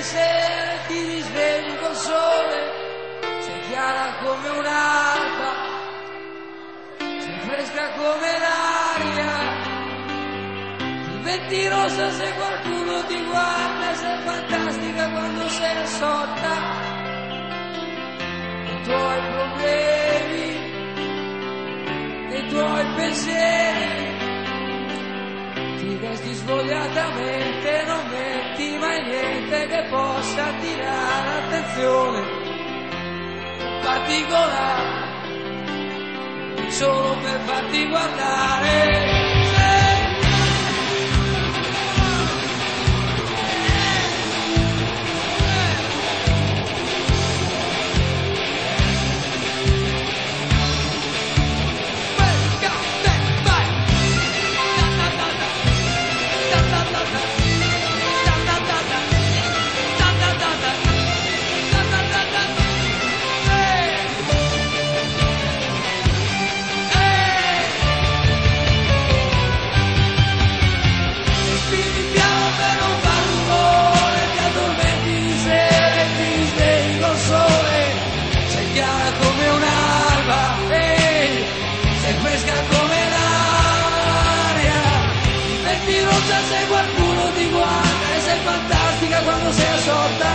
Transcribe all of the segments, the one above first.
sera ti risvegli col sole, sei chiara come un'alba, sei fresca come l'aria, diventi rossa se qualcuno ti guarda, sei fantastica quando sei assorta nei tuoi problemi, nei tuoi pensieri. Ti vesti svogliatamente, non metti mai niente che possa attirare l'attenzione particolare, solo per farti guardare. Se qualcuno ti guarda e sei fantastica quando sei assorta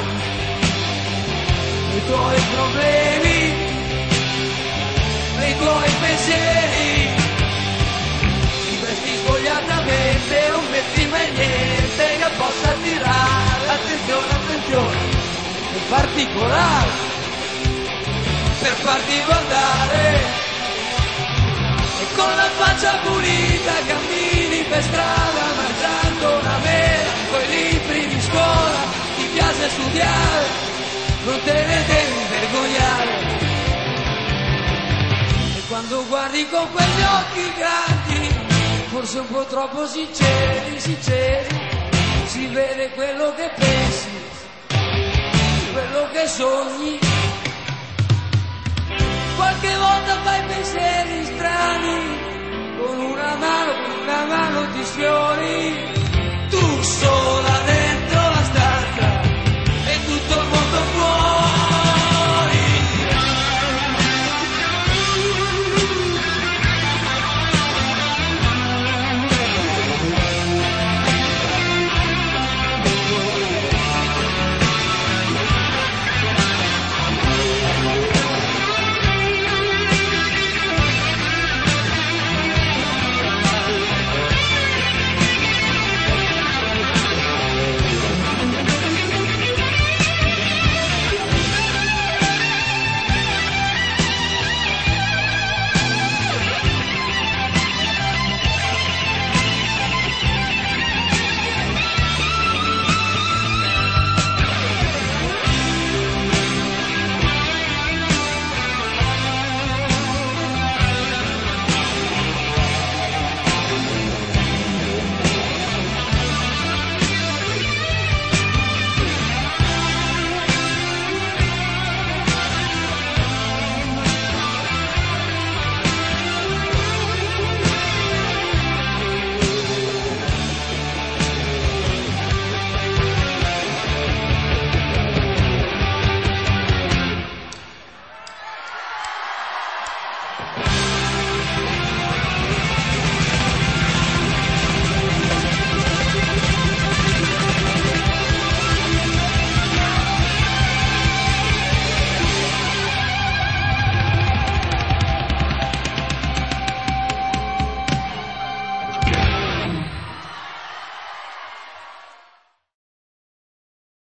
nei tuoi problemi, nei tuoi pensieri, ti vesti svogliatamente, non metti mai niente che possa attirare l'attenzione, attenzione, in particolare per farti guardare. E con la faccia pulita cammini per strada mangiando una mela, coi libri di scuola, ti piace studiare, non te ne devi vergognare. E quando guardi con quegli occhi grandi, forse un po' troppo sinceri, si vede quello che pensi, quello che sogni. Qualche volta fai pensieri strani, con una mano ti sfiori